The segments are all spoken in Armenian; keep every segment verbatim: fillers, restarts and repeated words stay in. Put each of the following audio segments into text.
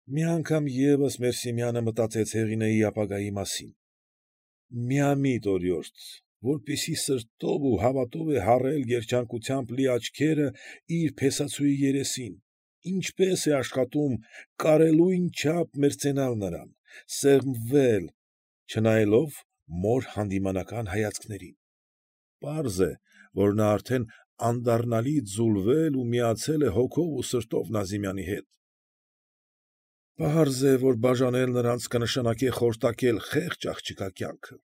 Մի անգամ ևս Մերսիմյանը մտածեց Հեղինեի ապագայի մասին. միամիտ օրիորդ, որպիսի սրտով ու հավատով է հառել երջանկությամբ լի աչքերը իր փեսացուի երեսին, ինչպես է աշխատում կարելույն չափ մերձենալ նրան, սեղմվել, չնայելով մոր հանդիմանական հայացքներին. պարզ է, որ նա արդեն անդառնալի ձուլվել ու միացել է հոգով ու սրտով Նազիմյանի հետ. պարզ է, որ բաժանել նրանց կնշանակե խորտակել խեղճ աղջկա կյանքը։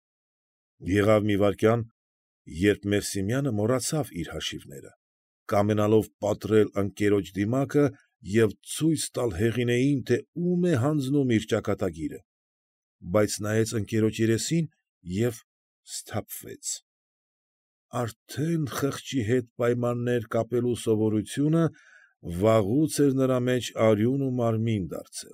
Եղավ մի վայրկյան, երբ Մերսիմյանը մոռացավ իր հաշիվները, կամենալով պատռել ընկերոջ դիմակը և ցույց տալ Հեղինեին, թե ում է հանձնում իր ճակատագիրը, բայց նայեց ընկերոջ երեսին և սթափվեց. արդեն խղճի հետ պայմաններ կապելու սովորությունը վաղուց էր նրա մեջ արյուն ու մարմին դարձել։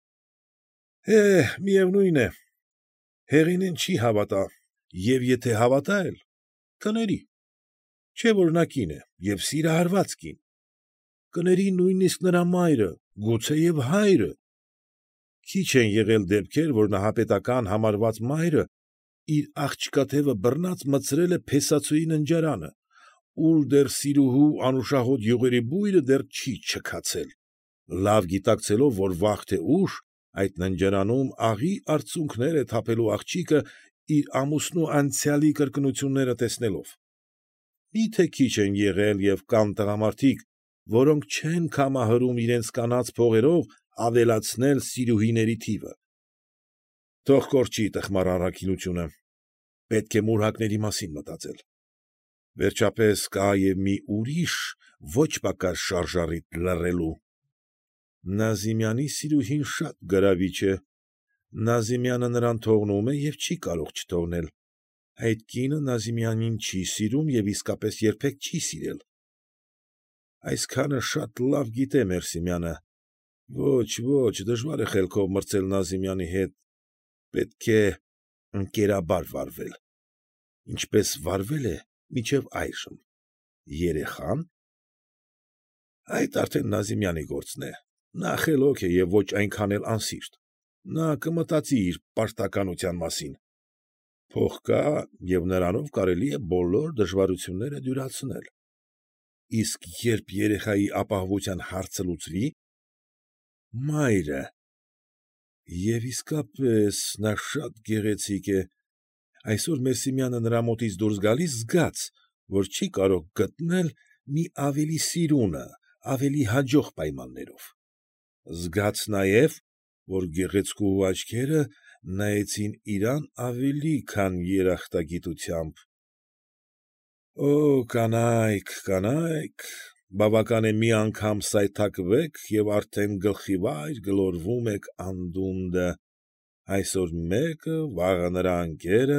Է՛հ, միևնույն է, Հեղինեն չի հավատա և եթե հավատա էլ, կների, չէ՞ որ նա կին է և սիրահարված կին, կների նույնիսկ նրա մայրը, գուցեև հայրը։ Քիչ են եղել դեպքեր, որ նահապետական համարված մայրը իր աղջկա թևը բռնած մտցրել է փեսացուի ննջարանը, ուր դեռ սիրուհու անուշահոտ յուղերի բույրը դեռ չի չքացել, լավ գիտակցելով, որ վաղ թե ուշ այդ ննջարանում աղի արցունքներ է թափելու աղջիկը իր ամուսնու անցյալի կրկնությունները տեսնելով։ Մի՞թե քիչ են եղել և կան տղամարդիկ, որոնք չեն քամահրում իրենց կանանց փողերով ավելացնել սիրուհիների թիվը։ Թող կորչի տխմար առաքինությունը, պետք է մուրհակների մասին մտածել։ Վերջապես կա և մի ուրիշ ոչ պակաս շարժառիթ լռելու։ Նազիմյանի սիրուհին շատ գրավիչ է, Նազիմյանը նրան թողնում է և չի կարող չթողնել, այդ կինը Նազիմյանին չի սիրում և իսկապես երբեք չի սիրել։ Այսքանը շատ լավ գիտե Մերսիմյանը, ոչ, ոչ, դժվար է խելքով մրցել Նազիմյանի հետ, պետք է ընկերաբար վարվել, ինչպես վարվել է մինչև այժմ։ Երեխա՞ն։ Այդ արդեն Նազիմյանի գործն է, նա խելոք է և ոչ այնքան էլ անսիրտ, նա կմտածի իր պարտականության մասին, փող կա և նրանով կարելի է բոլոր դժվարությունները դյուրացնել, իսկ երբ երեխայի ապահովության հարցը լուծվի… Մայրը… Եվ իսկապես, նա շատ գեղեցիկ է, այսօր Մերսիմյանը նրա մոտից դուրս գալիս զգաց, որ չի կարող գտնել մի ավելի սիրունը, ավելի հաջող պայմաններով, զգաց նաև, որ գեղեցկուհու աչքերը նայեցին իրան ավելի քան երախտագիտությամբ… Օ՜, կանայք, կանայք, բավական է մի անգամ սայթաքվեք և արդեն գլխիվայր գլորվում եք անդունդը, այսօր մեկը, վաղը նրա ընկերը…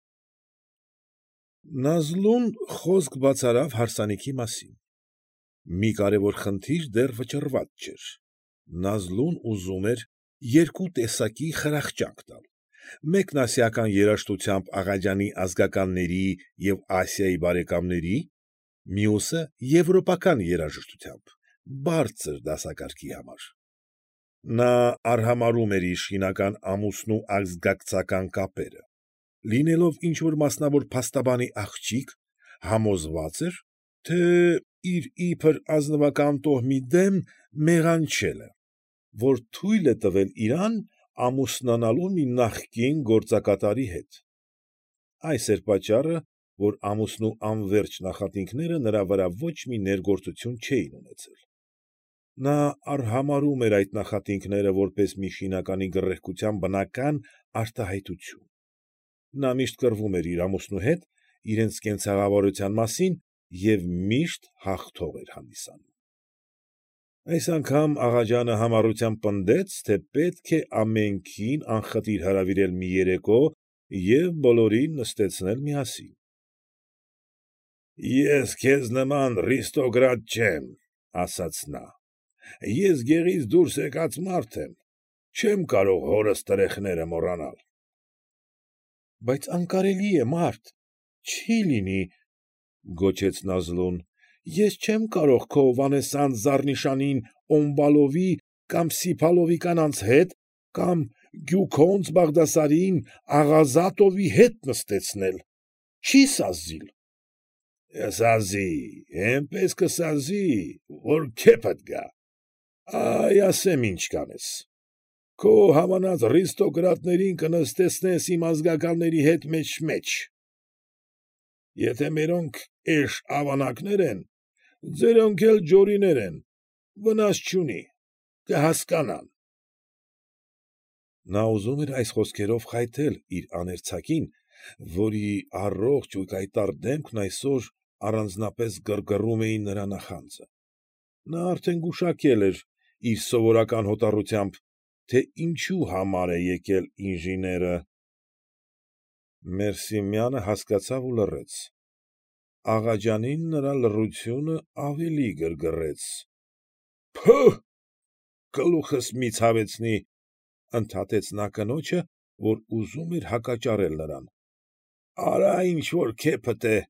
Նազլուն խոսք բացարավ հարսանիքի մասին… Մի կարևոր խնդիր դեռ վճռված չէր… Նազլուն ուզում էր երկու տեսակի խրախճանք տալ, մեկն ասիական երաժշտությամբ աղաջանի ազգականների և Ասիայի բարեկամների, մյուսը եվրոպական երաժշտությամբ, բարձր դասակարգի համար… Նա արհամարհում էր իր շինական ամուսնու ազգակցական կապերը, լինելով ինչ֊որ մասնավոր փաստաբանի աղջիկ, համոզված էր, թե իր իբր ազնվական տոհմի դեմ մեղանչել է, որ թույլ է տվել իրան ամուսնանալու մի նախկին գործակատարի հետ… Այս էր պատճառը, որ ամուսնու անվերջ նախատինքները նրա վրա ոչ մի ներգործություն չէին ունեցել… Նա արհամարհում էր այդ նախատինքները որպես մի շինականի գռեհկության բնական արտահայտություն… Նա միշտ կռվում էր իր ամուսնու հետ իրենց կենցաղավարության մասին և միշտ հաղթող էր հանդիսանում… Այս անգամ աղաջանը համառությամբ պնդեց, թե պետք է ամենքին անխտիր հրավիրել մի երեկո և բոլորին նստեցնել միասին… Ես քեզ նման ռիստոկրատ չեմ, ֊ ասաց նա, ֊ ես գեղից դուրս եկած մարդ եմ, չեմ կարող հորս տրեխները մոռանալ… ֊ Բայց անկարելի է, մարդ, չի լինի, ֊ գոչեց Նազլուն, ֊ ես չեմ կարող քո վանեսան զառնիշանին Օմբալովի կամ Սիփալովի կանանց հետ, կամ Գյուքոնց Բաղդասարին Աղազատովի հետ նստեցնել, չի սազիլ։ ֊ Սազի, էնպես կսազի, որ քեֆդ գա, այ ասեմ ինչ կանես, քո համանած ռիստոկրատներին կնստեցնես իմ ազգականների հետ մեջ֊մեջ. եթե մերոնք էշ ավանակներ են, ձերոնք էլ ջորիներ են, վնաս չունի, կհասկանան։ Նա ուզում էր այս խոսքերով խայթել իր աներցակին, որի առողջ ու կայտառ դեմքն այսօր առանձնապես գրգռում էին նրա նախանձը. նա արդեն գուշակել էր իր սովորական հոտառությամբ, թե ինչու համար է եկել ինժեները։ Մերսիմյանը հասկացավ ու լռեց։ Աղաջանին նրա լռությունը ավելի գրգռեց։ ֊ Փը՜, գլուխս մի ցավեցնի,֊ ընդհատեց նա կնոջը, որ ուզում էր հակաճառել նրան,֊ արա ինչ֊որ քեֆդ է։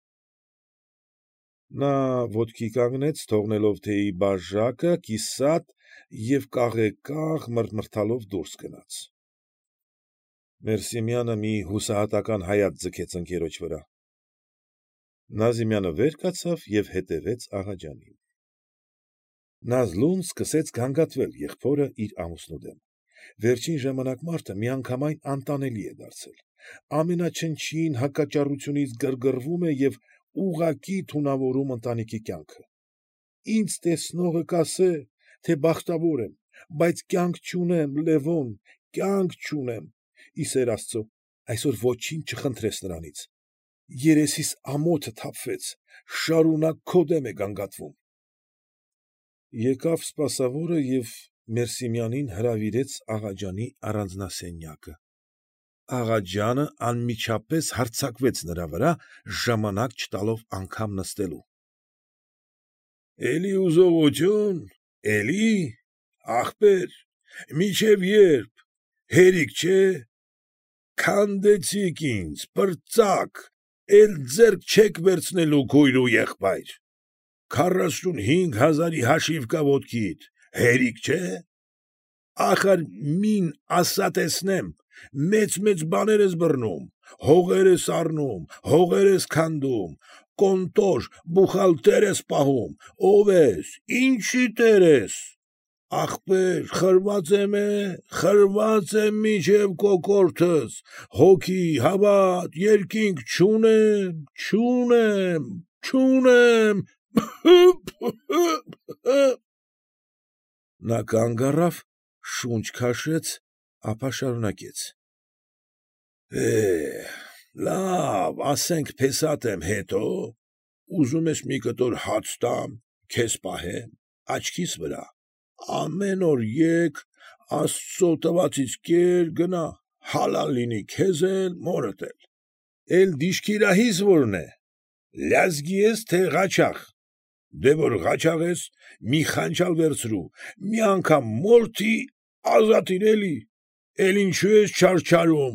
Նա ոտքի կանգնեց, թողնելով թեյի բաժակը կիսատ և կաղեկաղ մռթմռթալով դուրս գնաց։ Մերսիմյանը մի հուսահատական հայացք ձգեց ընկերոջ վրա։ Նազիմյանը վեր կացավ և հետևեց աղաջանին։ Նազլուն սկսեց գանգատվել եղբորը իր ամուսնու դեմ։ Վերջին ժամանակ մարդը միանգամայն անտանելի է դարձել, ամենաչնչին հակաճառությունից գրգռվում է և ուղղակի թունավորում ընտանիքի կյանքը։ Ինձ տեսնողը կասե, թե բախտավոր եմ, բայց կյանք չունեմ, Լևոն, կյանք չունեմ, ի սեր աստծո, այսօր ոչինչ չխնդրես նրանից, երեսիս ամոթը թափվեց, շարունակ քո դեմ է գանգատվում։ Եկավ սպասավորը և Մերսիմյանին հրավիրեց Աղաջանի առանձնասենյակը։ Աղաջանը անմիջապես հարձակվեց նրա վրա, ժամանակ չտալով անգամ նստելու։ ֊ Էլի ուզողություն, էլի, ախպեր, մինչև ե՞րբ, հերիք չէ, քանդեցիք ինձ, պրծակ, էլ ձեռք չեք վերցնելու քույր ու եղբայր, քառասուն հինգ հազարի հաշիվ կա ոտքիդ, հերիք չէ, ախար մին ասա տեսնեմ, մեծ֊մեծ բաներ ես բռնում, հողեր ես առնում, հողեր ես քանդում, կոնտոր, բուխալտեր ես պահում, ո՞վ ես, ինչի տեր ես, ախպեր, խրված եմ է, խրված եմ մինչև կոկորդս, հոգի, հավատ, երկինք չունեմ, չունեմ, չունեմ, փը՜փ֊փը՜փ… Նա կանգ առավ, շունչ քաշեց, ապա շարունակեց. ֊ Է՛հ, լավ, ասենք փեսատ եմ հետո, ուզում ես մի կտոր հաց տամ, քեզ պահեմ, աչքիս վրա, ամեն օր եկ, աստծու տվածից կեր, գնա, հալալ լինի քեզ էլ, մորդ էլ, էլ դիշկիրահիս որն է, լյազգի ես, թե ղաչաղ, դե որ ղաչաղ ես, մի խանջալ վերցրու, մի անգամ մորթի, ազատիր էլի, էլ ինչու ես չարչարում,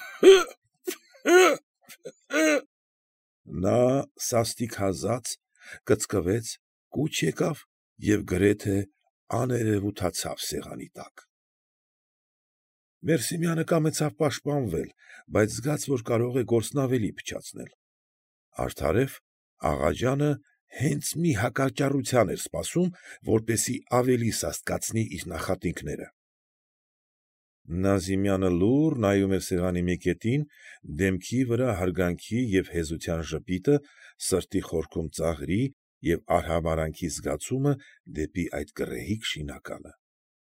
փը՜փ֊փը՜փ… Նա սաստիկ հազաց, կծկվեց, կուչ եկավ և գրեթե աներևութացավ սեղանի տակ։ Մերսիմյանը կամեցավ պաշտպանվել, բայց զգաց, որ կարող է գործն ավելի փչացնել։ Արդարև, Աղաջանը հենց մի հակաճառության էր սպասում, որպեսզի ավելի սաստկացնի իր նախատինքները։ Նազիմյանը լուռ նայում էր սեղանի մի կետին, դեմքի վրա հարգանքի և հեզության ժպիտը, սրտի խորքում ծաղրի և արհամարհանքի զգացումը դեպի այդ գռեհիկ շինականը։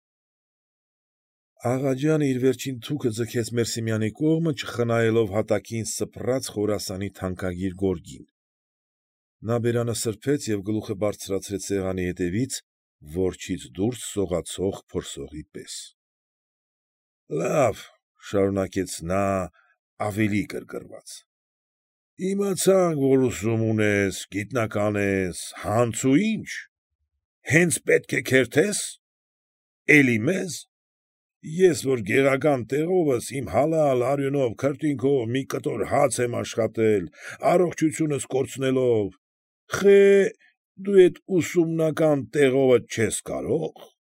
Աղաջանը իր վերջին թուքը ձգեց Մերսիմյանի կողմը, չխնայելով հատակին սփռած Խորասանի թանկագիր գորգին։ Նա բերանը սրբեց և գլուխը բարձրացրեց սեղանի ետևից, որջից դուրս սողացող փորսողի պես։ ֊ Լավ,֊ շարունակեց նա ավելի գրգռված,֊ իմացանք, որ ուսում ունես, գիտնական ես, հանց ու ինչ, հենց պետք է քերթես, էլի մեզ, ես որ գեղական տեղովս իմ հալալ արյունով, քրտինքով մի կտոր հաց եմ աշխատել, առողջությունս կորցնելով, խե, դու էդ ուսումնական տեղովդ չես կարող։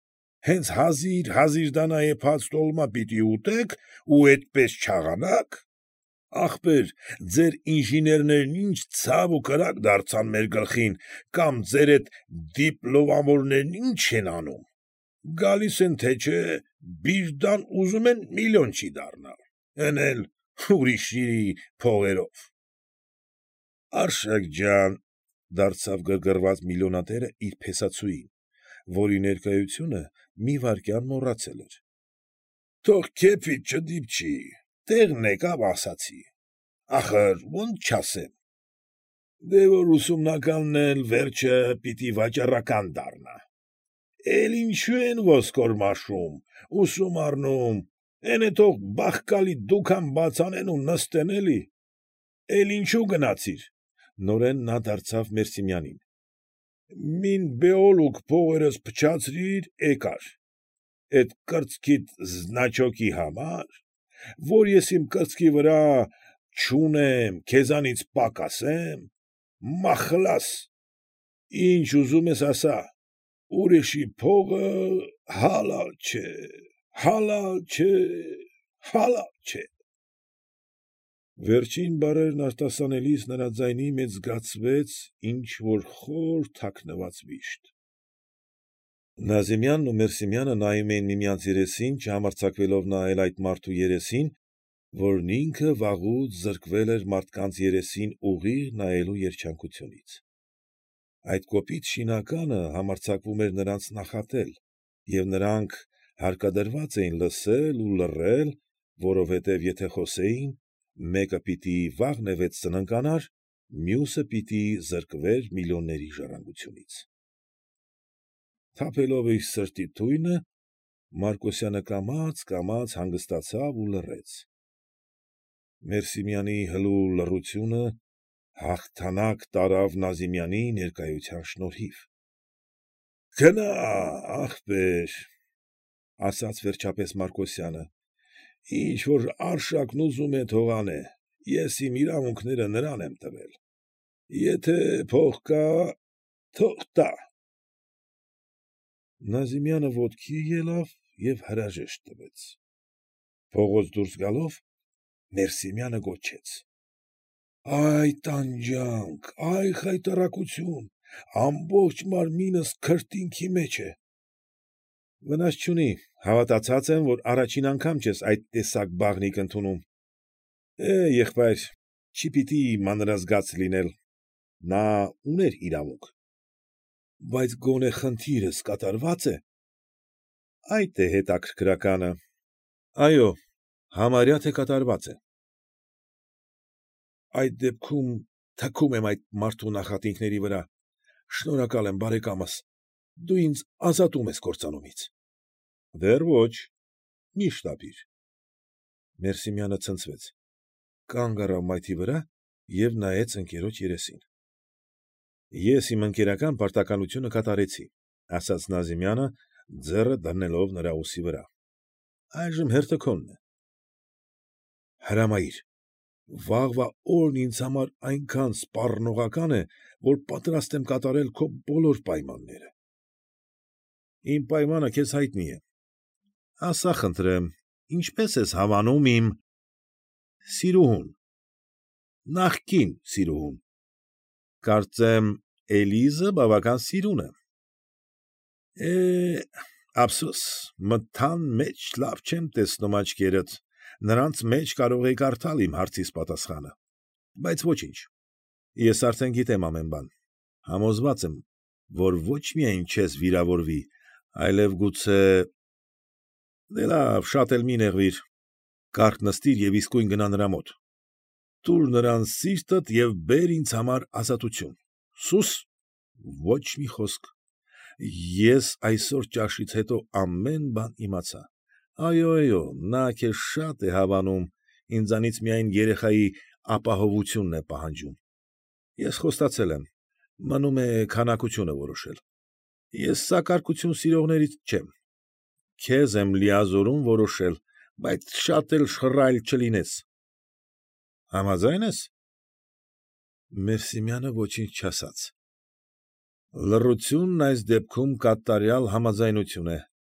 հենց հազիր֊հազիր դանա եփած տոլմա պիտի ուտեք ու էդպես չաղանաք։ Ախպեր, ձեր ինժեներներն ինչ ցավ ու կրակ դարձան մեր գլխին, կամ ձեր էդ դիպլոմավորներն ինչ են անում, գալիս են թե չէ, բիրդան ուզում են միլիոնչի դառնալ, էն էլ ուրիշի փողերով։ Արշակ ջան, դարձավ գրգռված միլիոնատերը իր փեսացուին, որի ներկայությունը մի վայրկյան մոռացել էր։ Թող քեֆիդ չդիպչի, տեղն եկավ ասացի, ախր ո՞նց չասեմ։ Դե որ ուսումնականն էլ վերջը պիտի վաճառական դառնա։ Էլ ինչու են ոսկոր մաշում, ուսում առնում, էն է թող բախկալի դուքան բաց անեն ու նստեն էլի։ Էլ ինչու գնացիր, նորեն նա դարձավ Մերսիմյանին։ Մին բեոլուկ փողերս փչացրիր, եկար։ Էդ կրծքիդ զնաչոկի համար, որ ես իմ կրծքի վրա չունեմ, քեզանից պակասեմ, մախլաս, ինչ ուզում ես ասա, ուրիշի փողը հալալ չէ, հալալ չէ, հալալ չէ։ Վերջին բառերն արտասանելիս նրա ձայնի մեջ զգացվեց ինչ֊որ խոր թաքնված վիշտ։ Նազիմյանն ու Մերսիմյանը նայում էին միմյանց երեսին, չհամարձակվելով նայել այդ մարդու երեսին, որն ինքը վաղուց զրկվել էր մարդկանց երեսին ուղիղ նայելու երջանկությունից։ Այդ կոպիտ շինականը համարձակվում էր նրանց նախատել, և նրանք հարկադրված էին լսել ու լռել, որովհետև եթե խոսեին, մեկը պիտի վաղնևեթ ծննկանար, մյուսը պիտի զրկվեր միլիոնների ժառանգությունից։ Թափելով իր սրտի թույնը, Մարկոսյանը կամաց֊կամաց հանգստացավ ու լռեց։ Մերսիմյանի հլու լռությունը հաղթանակ տարավ Նազիմյանի ներկայության շնորհիվ։ ֊ Գնա, ախպեր, ֊ ասաց վերջապես Մարկոսյանը, ֊ ինչ որ արշակն ուզում է թող անե, ես իմ իրավունքները նրան եմ տվել, եթե փող կա, թող տա։ Նազիմյանը ոտքի ելավ և հրաժեշտ տվեց։ Փողոց դուրս գալով, Մերսիմյանը գոչեց. ֊ Ա՛յ տանջանք, ա՛յ խայտառակություն, ամբողջ մարմինս քրտինքի մեջ է։ ֊ Վնաս չունի, հավատացած եմ, որ առաջին անգամ չես այդ տեսակ բաղնիք ընդունում։ ֊ Է՛, եղբայր, չպիտի մանրազգաց լինել, նա ուներ իրավունք։ ֊ Բայց գոնե խնդիրս կատարվա՞ծ է։ ֊ Այդ է հետաքրքրականը։ ֊ Այո, համարյա թե կատարված է։ ֊ Այդ դեպքում թքում եմ այդ մարդու նախատինքների վրա, շնորհակալ եմ, բարեկամս, դու ինձ ազատում ես կործանումից։ ֊ Դեռ ոչ, մի՛ շտապիր։ Մերսիմյանը ցնցվեց, կանգ առավ մայթի վրա և նայեց ընկերոջ երեսին։ ֊ Ես իմ ընկերական պարտականությունը կատարեցի, ֊ ասաց Նազիմյանը, ձեռը դնելով նրա ուսի վրա, ֊ այժմ հերթը քոնն է։ ֊ Հրամայիր, վաղվա օրն ինձ համար այնքան սպառնողական է, որ պատրաստ եմ կատարել քո բոլոր պայմանները։ ֊ Իմ պայմանը քեզ հայտնի է, ասա՛ խնդրեմ, ինչպե՞ս ես հավանում իմ… սիրուհուն, նախկին սիրուհուն, կարծեմ, Էլիզը բավական սիրուն է։ ֊ Է՛, ափսոս, մթան մեջ լավ չեմ տեսնում աչքերդ, նրանց մեջ կարող էի կարդալ իմ հարցիս պատասխանը, բայց ոչինչ, ես արդեն գիտեմ ամեն բան, համոզված եմ, որ ոչ միայն չես վիրավորվի, այլև գուցե… Դե լավ, շատ էլ մի նեղվիր, կառք նստիր և իսկույն գնա նրա մոտ, տուր նրան սիրտդ և բեր ինձ համար ազատություն, սուս, ոչ մի խոսք, ես այսօր ճաշից հետո ամեն բան իմացա, այո, այո, նա քեզ շատ է հավանում, ինձանից միայն երեխայի ապահովությունն է պահանջում։ Ես խոստացել եմ, մնում է քանակությունը որոշել, ես սակարկություն սիրողներից չեմ, քեզ եմ լիազորում որոշել, բայց շատ էլ շռայլ չլինես։ ֊ Համաձա՞յն ես։ Մերսիմյանը ոչինչ չասաց։ Լռությունն այս դեպքում կատարյալ համաձայնություն է,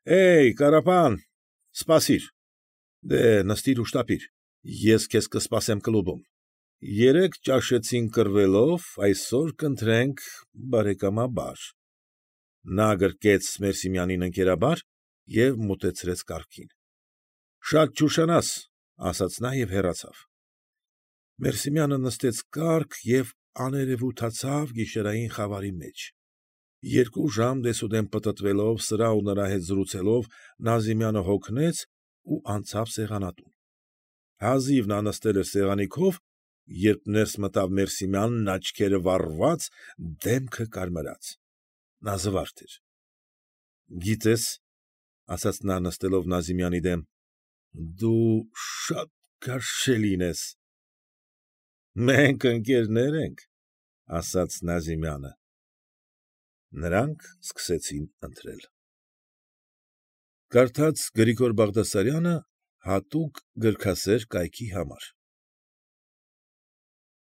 Էյ, Կարապան, սպասիր։ Դե նստիր ու շտապիր, ես քեզ կսպասեմ կլուբում։ Երեկ ճաշեցինք կռվելով, այսօր կընտրենք բարեկամաբար։ Նա գրկեց Մերսիմյանին ընկերաբար և մոտեցրեց կառքին։ Շատ չուշանաս, ասաց նա և հեռացավ։ Մերսիմյանը նստեց կառք և աներևութացավ գիշերային խավարի մեջ։ Երկու ժամ դեսուդեն պտտվելով, սրա ու նրա հետ զրուցելով, Նազիմյանը հոգնեց ու անցավ սեղանատուն։ Հազիվ նա նստել էր սեղանի քով, երբ ներս մտավ Մերսիմյանն աչքերը վառված, դեմքը կարմրած։ Նա զվարթ էր։ ֊ Գիտե՛ս, ֊ ասաց նա, նստելով Նազիմյանի դեմ, ֊ դու շատ գարշելին ես։ ֊ Մենք ընկերներ ենք, ֊ ասաց Նազիմյանը։ Նրանք սկսեցին ընթրել։ Կարդաց Գրիգոր Բաղդասարյանը հատուկ գրքասեր կայքի համար։